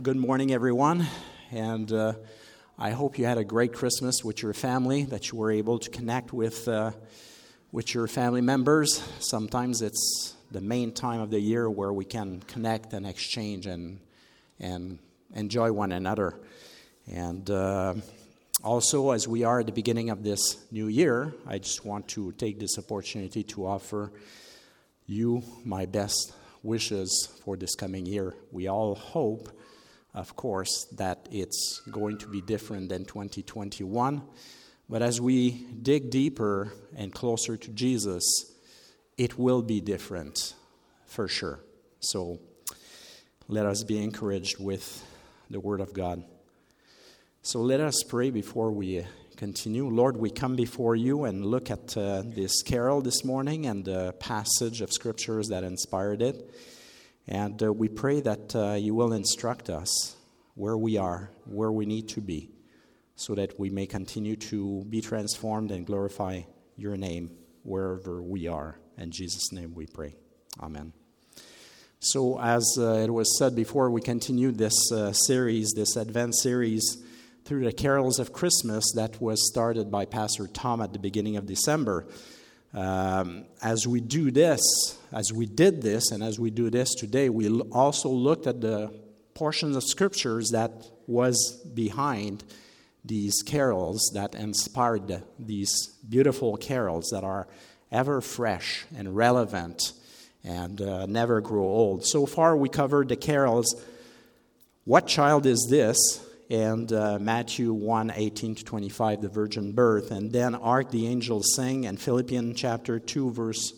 Good morning, everyone, and I hope you had a great Christmas with your family, that you were able to connect with your family members. Sometimes it's the main time of the year where we can connect and exchange and enjoy one another. And also, as we are at the beginning of this new year, I just want to take this opportunity to offer you my best wishes for this coming year. We all hope, of course, that it's going to be different than 2021. But as we dig deeper and closer to Jesus, it will be different for sure. So let us be encouraged with the Word of God. So let us pray before we continue. Lord, we come before you and look at this carol this morning and the passage of Scriptures that inspired it. And we pray that you will instruct us where we are, where we need to be, so that we may continue to be transformed and glorify your name wherever we are. In Jesus' name we pray. Amen. So as it was said before, we continue this series, this Advent series, through the carols of Christmas that was started by Pastor Tom at the beginning of December. As we did this, and as we do this today, we also looked at the portions of Scriptures that was behind these carols that inspired these beautiful carols that are ever fresh and relevant and never grow old. So far, we covered the carols, What Child Is This? And Matthew 1:18-25, the virgin birth, and then Hark the Angels Sing, and Philippians chapter 2, verse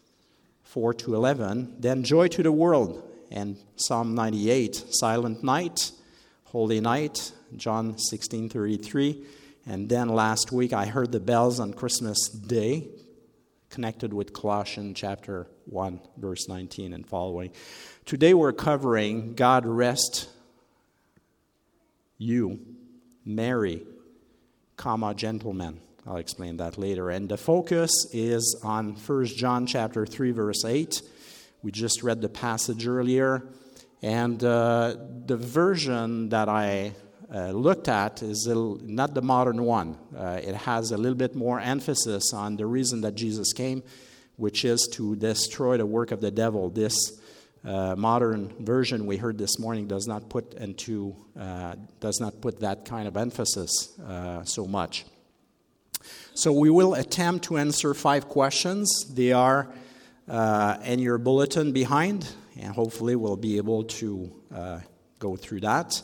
4-11, then Joy to the World, and Psalm 98, Silent Night, Holy Night, John 16:33, and then last week I heard the bells on Christmas Day, connected with Colossians chapter 1, verse 19 and following. Today we're covering God Rest You, Mary, gentlemen. I'll explain that later. And the focus is on 1 John chapter 3, verse 8. We just read the passage earlier. And the version that I looked at is not the modern one. It has a little bit more emphasis on the reason that Jesus came, which is to destroy the work of the devil. This modern version we heard this morning does not put that kind of emphasis so much. So we will attempt to answer 5 questions. They are in your bulletin behind, and hopefully we'll be able to go through that.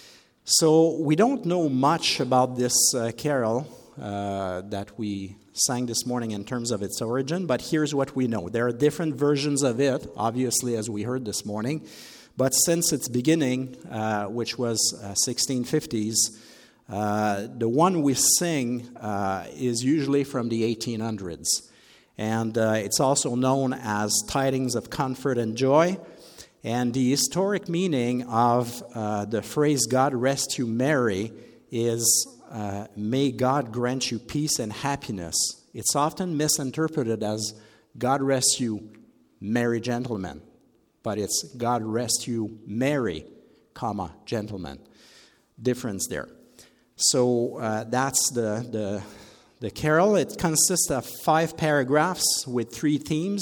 So we don't know much about this carol that we sang this morning in terms of its origin, but here's what we know. There are different versions of it, obviously, as we heard this morning, but since its beginning, which was 1650s, the one we sing is usually from the 1800s, and it's also known as Tidings of Comfort and Joy, and the historic meaning of the phrase, God Rest You, Mary, is may God grant you peace and happiness. It's often misinterpreted as God rest you, merry gentlemen. But it's God rest you, Mary, gentlemen. Difference there. So that's the carol. It consists of 5 paragraphs with 3 themes.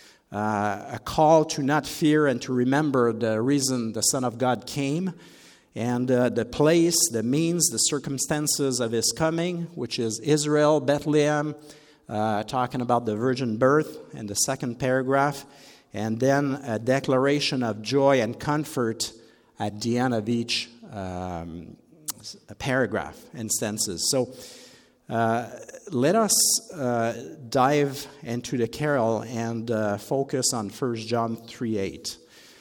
A call to not fear and to remember the reason the Son of God came, and the place, the means, the circumstances of his coming, which is Israel, Bethlehem, talking about the virgin birth in the second paragraph, and then a declaration of joy and comfort at the end of each paragraph, instances. So let us dive into the carol and focus on 1 John 3:8.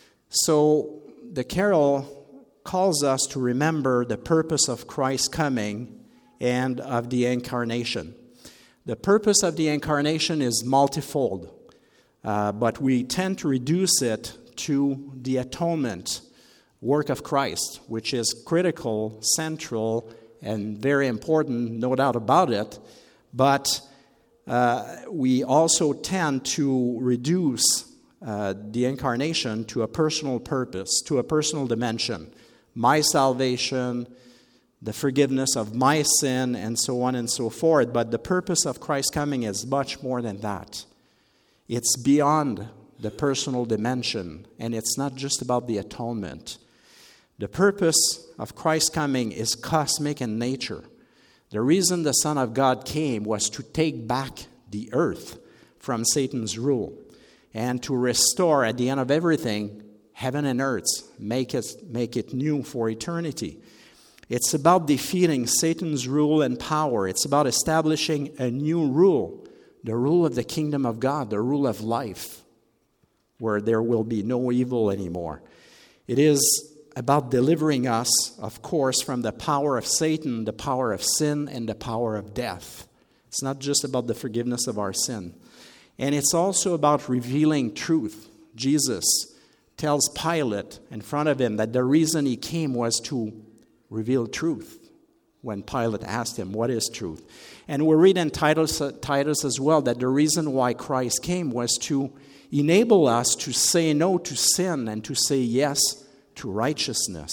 So the carol calls us to remember the purpose of Christ's coming and of the incarnation. The purpose of the incarnation is multifold, but we tend to reduce it to the atonement work of Christ, which is critical, central, and very important, no doubt about it, but we also tend to reduce the incarnation to a personal purpose, to a personal dimension, my salvation, the forgiveness of my sin, and so on and so forth. But the purpose of Christ's coming is much more than that. It's beyond the personal dimension, and it's not just about the atonement. The purpose of Christ's coming is cosmic in nature. The reason the Son of God came was to take back the earth from Satan's rule and to restore, at the end of everything, heaven and earth, make it new for eternity. It's about defeating Satan's rule and power. It's about establishing a new rule, the rule of the kingdom of God, the rule of life, where there will be no evil anymore. It is about delivering us, of course, from the power of Satan, the power of sin, and the power of death. It's not just about the forgiveness of our sin. And it's also about revealing truth. Jesus tells Pilate in front of him that the reason he came was to reveal truth when Pilate asked him, what is truth? And we read in Titus as well that the reason why Christ came was to enable us to say no to sin and to say yes to righteousness.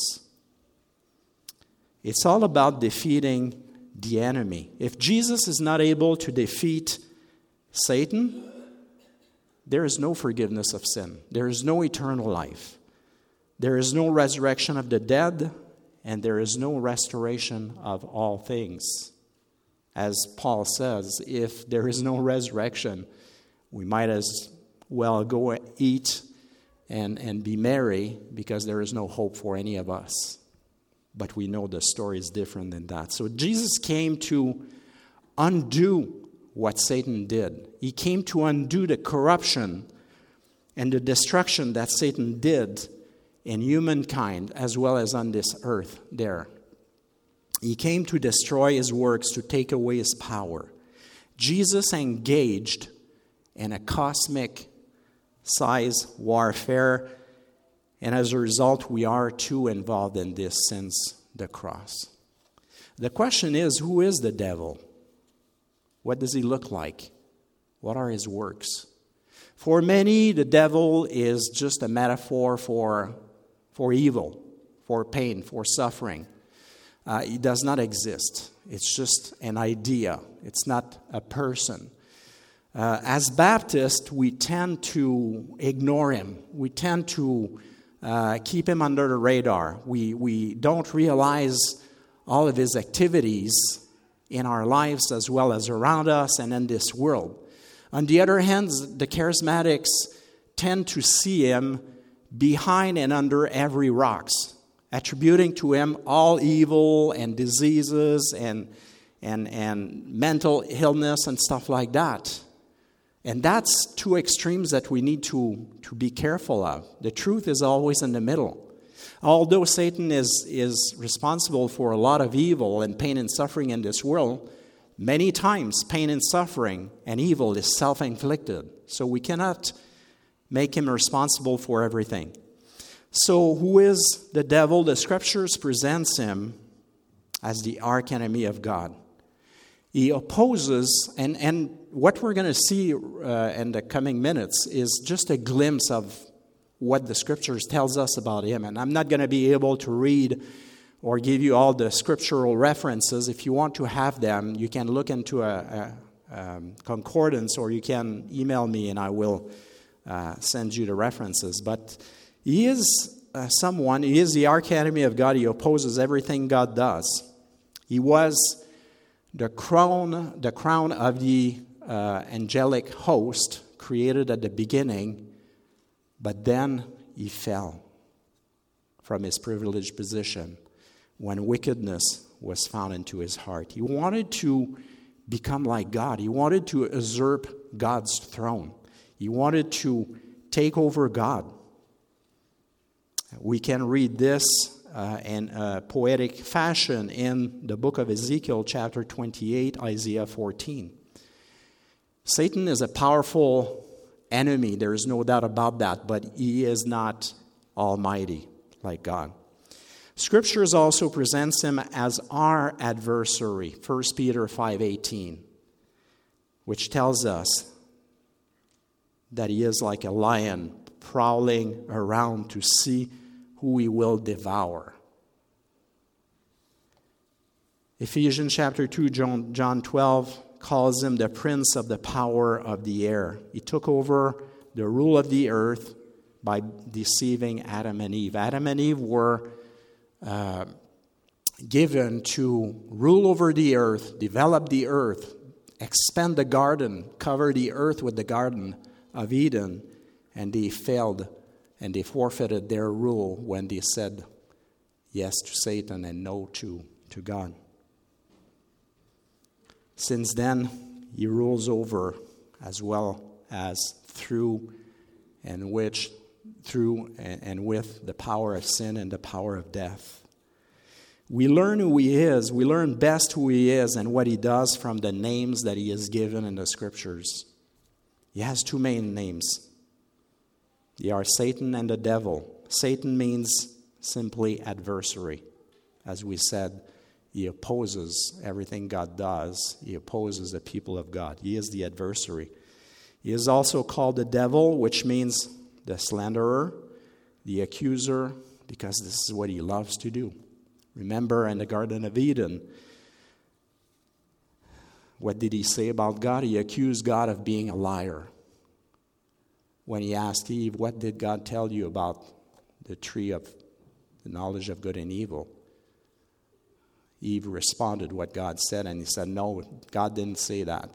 It's all about defeating the enemy. If Jesus is not able to defeat Satan, there is no forgiveness of sin. There is no eternal life. There is no resurrection of the dead, and there is no restoration of all things. As Paul says, if there is no resurrection, we might as well go eat and be merry, because there is no hope for any of us. But we know the story is different than that. So Jesus came to undo what Satan did. He came to undo the corruption and the destruction that Satan did in humankind as well as on this earth there. He came to destroy his works, to take away his power. Jesus engaged in a cosmic size warfare, and as a result, we are too involved in this since the cross. The question is, who is the devil? What does he look like? What are his works? For many, the devil is just a metaphor for evil, for pain, for suffering. He does not exist. It's just an idea. It's not a person. As Baptists, we tend to ignore him. We tend to keep him under the radar. We don't realize all of his activities in our lives as well as around us and in this world. On the other hand, the charismatics tend to see him behind and under every rock, attributing to him all evil and diseases and mental illness and stuff like that. And that's two extremes that we need to be careful of. The truth is always in the middle. Although Satan is responsible for a lot of evil and pain and suffering in this world, many times pain and suffering and evil is self-inflicted. So we cannot make him responsible for everything. So who is the devil? The scriptures presents him as the archenemy of God. He opposes, and what we're going to see in the coming minutes is just a glimpse of what the scriptures tells us about him. And I'm not going to be able to read or give you all the scriptural references. If you want to have them, you can look into a concordance, or you can email me and I will send you the references. But he is he is the archenemy of God. He opposes everything God does. He was the crown of the angelic host created at the beginning, but then he fell from his privileged position when wickedness was found into his heart. He wanted to become like God. He wanted to usurp God's throne. He wanted to take over God. We can read this in a poetic fashion in the book of Ezekiel, chapter 28, Isaiah 14. Satan is a powerful enemy, there is no doubt about that, but he is not almighty like God. Scriptures also presents him as our adversary, 1 Peter 5:18, which tells us that he is like a lion prowling around to see who he will devour. Ephesians chapter 2, John 12 calls him the prince of the power of the air. He took over the rule of the earth by deceiving Adam and Eve. Adam and Eve were given to rule over the earth, develop the earth, expand the garden, cover the earth with the Garden of Eden, and they failed and they forfeited their rule when they said yes to Satan and no to God. Since then, he rules over as well as through and with the power of sin and the power of death. We learn who he is. We learn best who he is and what he does from the names that he is given in the scriptures. He has two main names. They are Satan and the devil. Satan means simply adversary. As we said, he opposes everything God does. He opposes the people of God. He is the adversary. He is also called the devil, which means the slanderer, the accuser, because this is what he loves to do. Remember in the Garden of Eden, what did he say about God? He accused God of being a liar. When he asked Eve, what did God tell you about the tree of the knowledge of good and evil? Eve responded what God said, and he said, no, God didn't say that.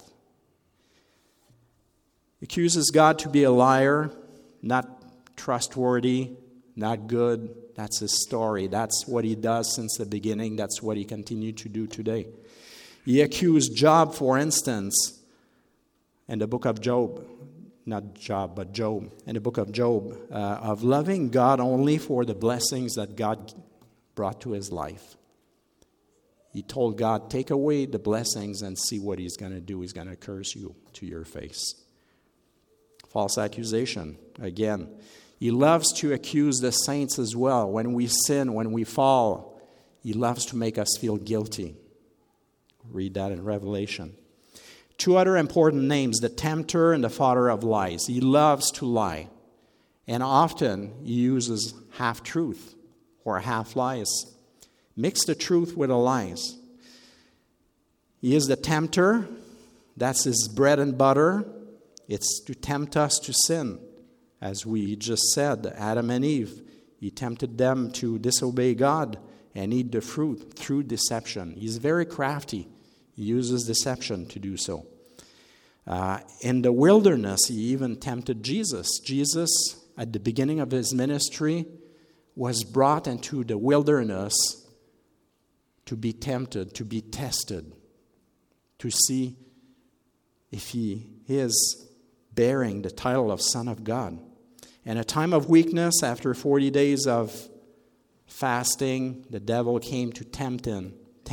He accuses God to be a liar, not trustworthy, not good. That's his story. That's what he does since the beginning. That's what he continued to do today. He accused Job, for instance, in the book of Job, not Job, but Job, in the book of Job, of loving God only for the blessings that God brought to his life. He told God, take away the blessings and see what he's going to do. He's going to curse you to your face. False accusation, again. He loves to accuse the saints as well. When we sin, when we fall, he loves to make us feel guilty. Read that in Revelation. Two other important names, the tempter and the father of lies. He loves to lie. And often he uses half-truth or half-lies. Mix the truth with the lies. He is the tempter. That's his bread and butter. It's to tempt us to sin. As we just said, Adam and Eve, he tempted them to disobey God and eat the fruit through deception. He's very crafty. He uses deception to do so. In the wilderness, he even tempted Jesus. Jesus, at the beginning of his ministry, was brought into the wilderness to be tempted, to be tested, to see if he is bearing the title of Son of God. In a time of weakness, after 40 days of fasting, the devil came to tempt him.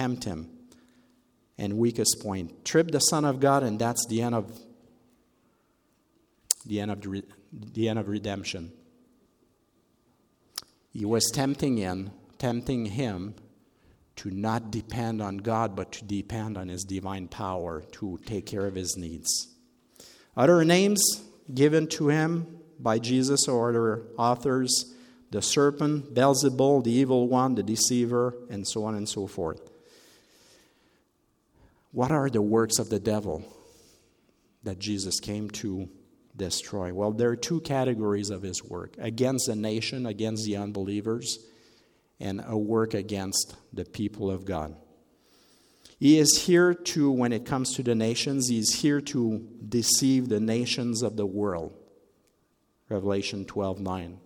And weakest point, trip the Son of God, and that's the end of redemption. He was tempting him to not depend on God, but to depend on his divine power to take care of his needs. Other names given to him by Jesus or other authors, the serpent, Beelzebul, the evil one, the deceiver, and so on and so forth. What are the works of the devil that Jesus came to destroy? Well, there are two categories of his work: against the nation, against the unbelievers, and a work against the people of God. He is here to, when it comes to the nations, he's here to deceive the nations of the world. Revelation 12:9.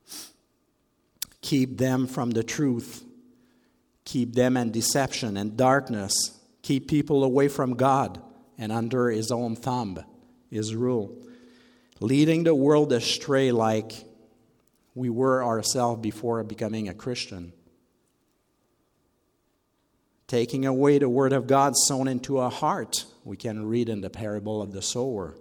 Keep them from the truth. Keep them in deception and darkness. Keep people away from God and under his own thumb, his rule. Leading the world astray like we were ourselves before becoming a Christian. Taking away the word of God sown into our heart. We can read in the parable of the sower.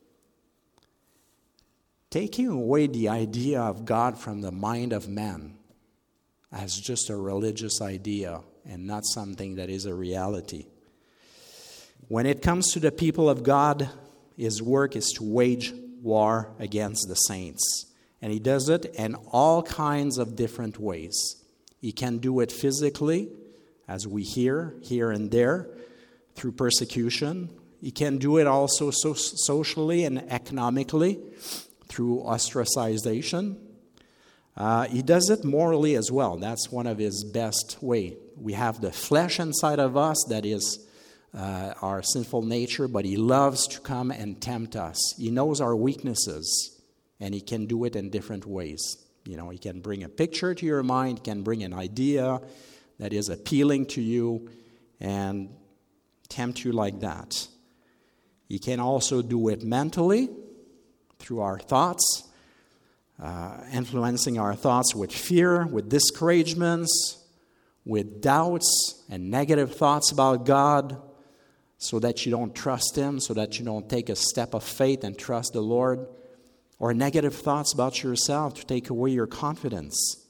Taking away the idea of God from the mind of man as just a religious idea and not something that is a reality. When it comes to the people of God, his work is to wage war against the saints. And he does it in all kinds of different ways. He can do it physically, as we hear here and there, through persecution. He can do it also socially and economically, through ostracization. He does it morally as well. That's one of his best ways. We have the flesh inside of us that is our sinful nature, but he loves to come and tempt us. He knows our weaknesses, and he can do it in different ways. You know, he can bring a picture to your mind, can bring an idea that is appealing to you, and tempt you like that. He can also do it mentally, through our thoughts, influencing our thoughts with fear, with discouragements, with doubts and negative thoughts about God, so that you don't trust Him, so that you don't take a step of faith and trust the Lord, or negative thoughts about yourself to take away your confidence.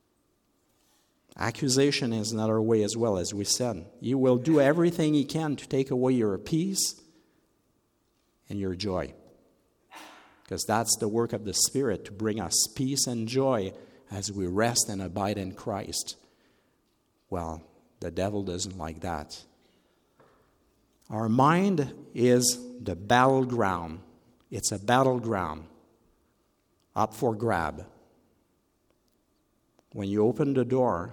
Accusation is another way as well, as we said. He will do everything he can to take away your peace and your joy. Because that's the work of the Spirit, to bring us peace and joy as we rest and abide in Christ. Well, the devil doesn't like that. Our mind is the battleground. It's a battleground up for grab. When you open the door,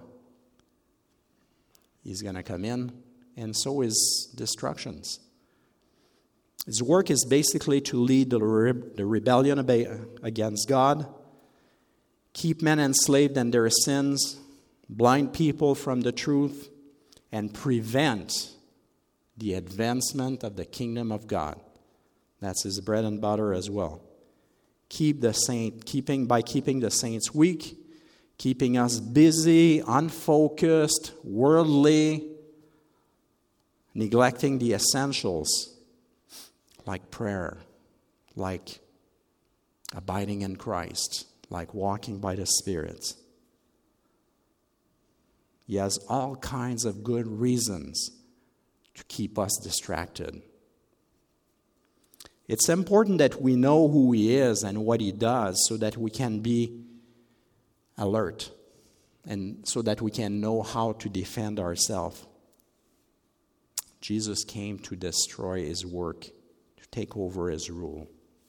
he's going to come in, and so is destructions. His work is basically to lead the rebellion against God, keep men enslaved in their sins, blind people from the truth, and prevent the advancement of the kingdom of God. That's his bread and butter as well. Keeping the saints weak, keeping us busy, unfocused, worldly, neglecting the essentials like prayer, like abiding in Christ, like walking by the Spirit. He has all kinds of good reasons to keep us distracted. It's important that we know who He is and what He does, so that we can be alert and so that we can know how to defend ourselves. Jesus came to destroy His work, to take over His rule.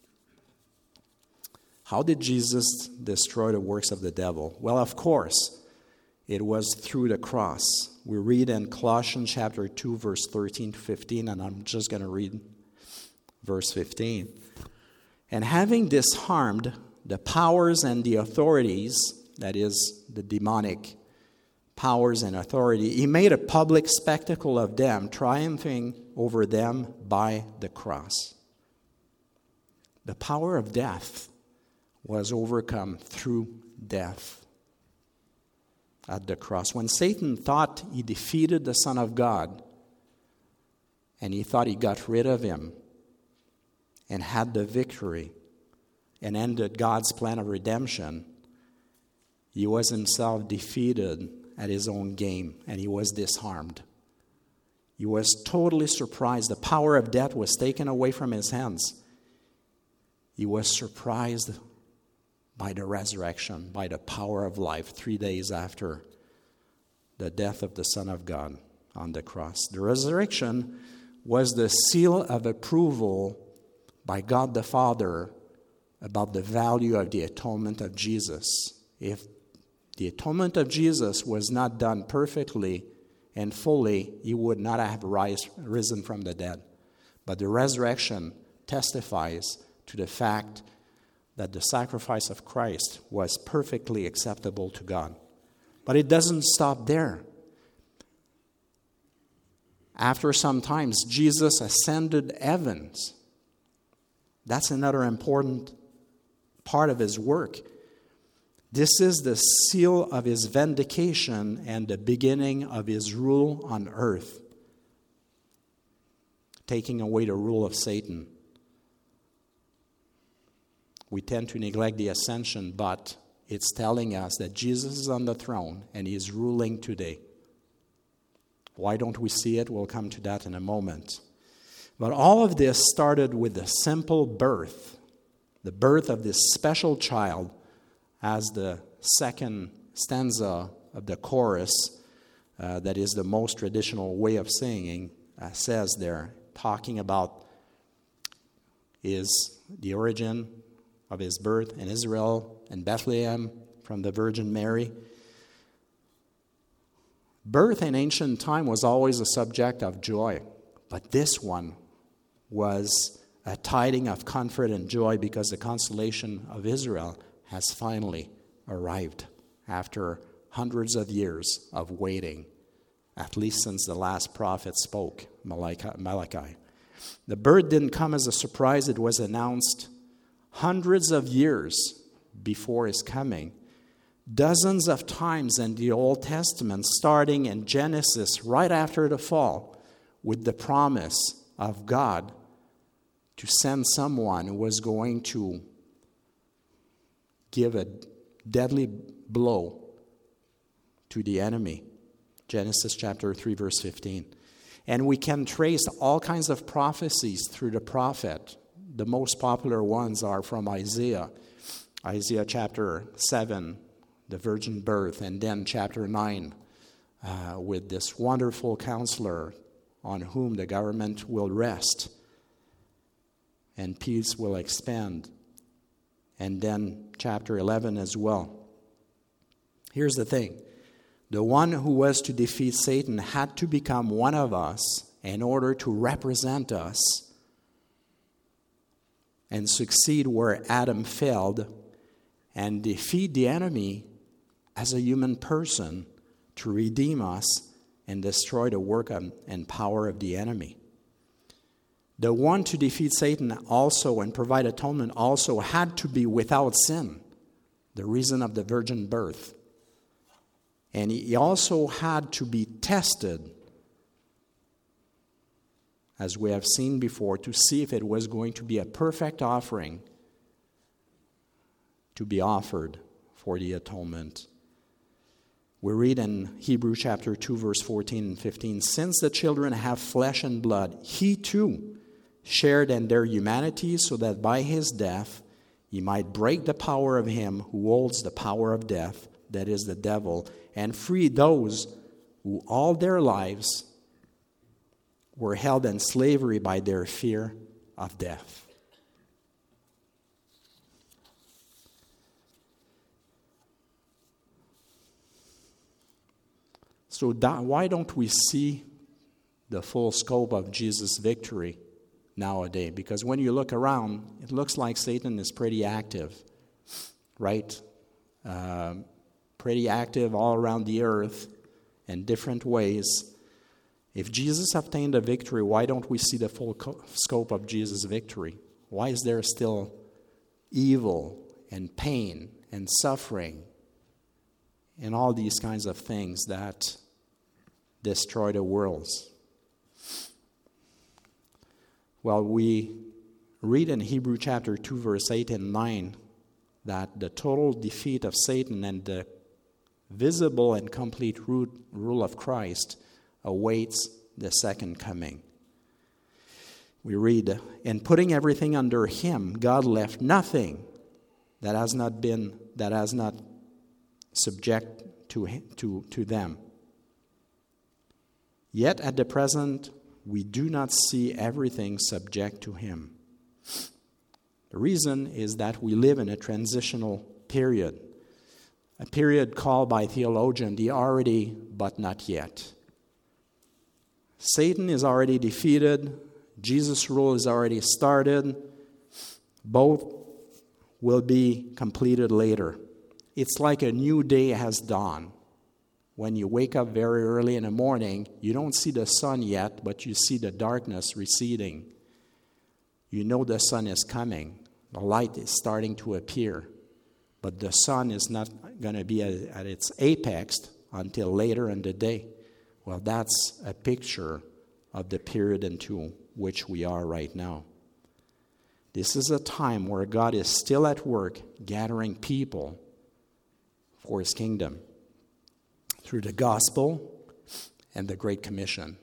How did Jesus destroy the works of the devil? Well, of course, it was through the cross. We read in Colossians chapter 2, verse 13 to 15, and I'm just going to read verse 15. And having disarmed the powers and the authorities, that is, the demonic powers and authority, He made a public spectacle of them, triumphing over them by the cross. The power of death was overcome through death at the cross. When Satan thought he defeated the Son of God, and he thought he got rid of Him and had the victory and ended God's plan of redemption, he was himself defeated at his own game, and he was disarmed. He was totally surprised. The power of death was taken away from his hands. He was surprised by the resurrection, by the power of life 3 days after the death of the Son of God on the cross. The resurrection was the seal of approval by God the Father about the value of the atonement of Jesus. If the atonement of Jesus was not done perfectly and fully, He would not have risen from the dead. But the resurrection testifies to the fact that the sacrifice of Christ was perfectly acceptable to God. But it doesn't stop there. After some time, Jesus ascended heavens. That's another important part of His work. This is the seal of His vindication and the beginning of His rule on earth, taking away the rule of Satan. We tend to neglect the ascension, but it's telling us that Jesus is on the throne and He is ruling today. Why don't we see it? We'll come to that in a moment. But all of this started with the simple birth, the birth of this special child, as the second stanza of the chorus that is the most traditional way of singing, says there, talking about is the origin of his birth in Israel and Bethlehem from the Virgin Mary. Birth in ancient time was always a subject of joy, but this one was a tiding of comfort and joy because the consolation of Israel has finally arrived after hundreds of years of waiting, at least since the last prophet spoke, Malachi. The birth didn't come as a surprise. It was announced hundreds of years before his coming. Dozens of times in the Old Testament, starting in Genesis right after the fall, with the promise of God to send someone who was going to give a deadly blow to the enemy. Genesis chapter 3, verse 15. And we can trace all kinds of prophecies through the prophet. The most popular ones are from Isaiah. Isaiah chapter 7, the virgin birth, and then chapter 9, with this wonderful counselor on whom the government will rest and peace will expand. And then chapter 11 as well. Here's the thing. The one who was to defeat Satan had to become one of us in order to represent us and succeed where Adam failed and defeat the enemy as a human person to redeem us and destroy the work and power of the enemy. The one to defeat Satan also and provide atonement also had to be without sin, the reason of the virgin birth. And he also had to be tested, as we have seen before, to see if it was going to be a perfect offering to be offered for the atonement. We read in Hebrews chapter 2, verse 14 and 15, since the children have flesh and blood, he too shared in their humanity so that by his death he might break the power of him who holds the power of death, that is the devil, and free those who all their lives were held in slavery by their fear of death. So why don't we see the full scope of Jesus' victory nowadays? Because when you look around, it looks like Satan is pretty active, right? Pretty active all around the earth in different ways. If Jesus obtained a victory, why don't we see the full scope of Jesus' victory? Why is there still evil and pain and suffering and all these kinds of things that destroy the worlds? Well, we read in Hebrews chapter 2, verse 8 and 9, that the total defeat of Satan and the visible and complete rule of Christ awaits the second coming. We read, in putting everything under him, God left nothing that has not subject to them. Yet at the present, we do not see everything subject to him. The reason is that we live in a transitional period, a period called by theologians the already but not yet. Satan is already defeated. Jesus' rule is already started. Both will be completed later. It's like a new day has dawned. When you wake up very early in the morning, you don't see the sun yet, but you see the darkness receding. You know the sun is coming. The light is starting to appear. But the sun is not going to be at its apex until later in the day. Well, that's a picture of the period into which we are right now. This is a time where God is still at work gathering people for his kingdom through the gospel and the Great Commission.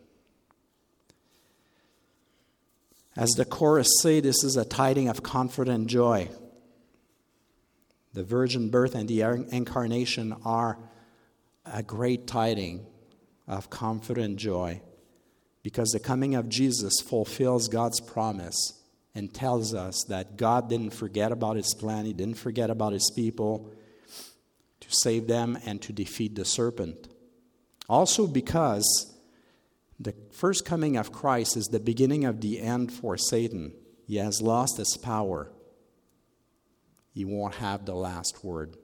As the chorus say, this is a tiding of comfort and joy. The virgin birth and the incarnation are a great tiding of comfort and joy, because the coming of Jesus fulfills God's promise and tells us that God didn't forget about his plan. He didn't forget about his people to save them and to defeat the serpent. Also because the first coming of Christ is the beginning of the end for Satan. He has lost his power. He won't have the last word.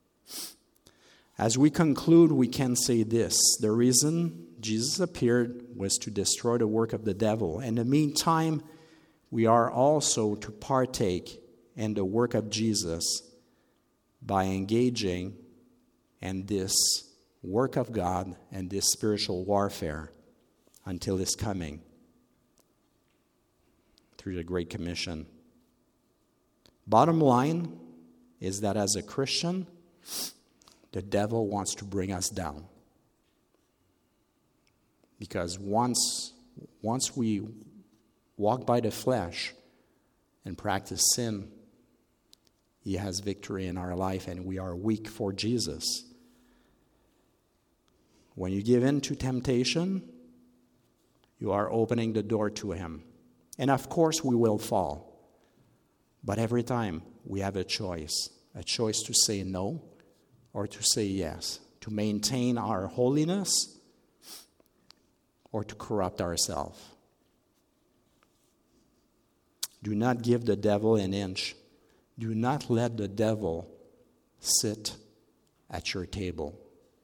As we conclude, we can say this. The reason Jesus appeared was to destroy the work of the devil. In the meantime, we are also to partake in the work of Jesus by engaging in this work of God and this spiritual warfare until his coming through the Great Commission. Bottom line is that as a Christian, the devil wants to bring us down. Because once we walk by the flesh and practice sin, he has victory in our life and we are weak for Jesus. When you give in to temptation, you are opening the door to him. And of course we will fall. But every time we have a choice to say no or to say yes, to maintain our holiness or to corrupt ourselves. Do not give the devil an inch. Do not let the devil sit at your table.